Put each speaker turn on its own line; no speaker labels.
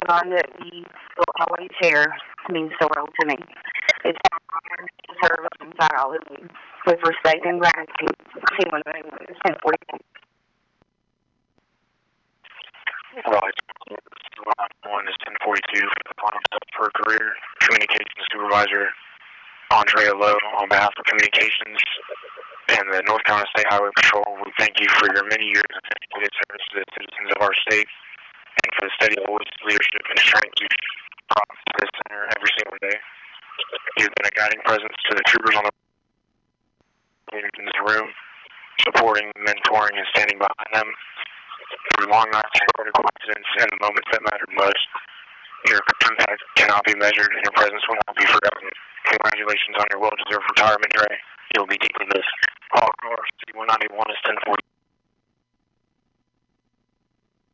bond that we will always share means the world to me. It's an honor to serve alongside all of you. With respect and gratitude, T191 is 1042.
Right. Line 1 is 1042 for the final step for her career. Communications Supervisor Andrea Lowe, on behalf of Communications and the North Carolina State Highway Patrol, we thank you for your many years of dedicated service to the citizens of our state and for the steady voice, leadership, and strength you've brought to this center every single day. You've been a guiding presence to the troopers on the in this room, supporting, mentoring, and standing behind them through long nights and critical incidents and the moments that mattered most. Your impact cannot be measured, and your presence will not be forgotten. Congratulations on your well-deserved retirement, Dre. You'll be deeply missed. All cars, T191 is 1040.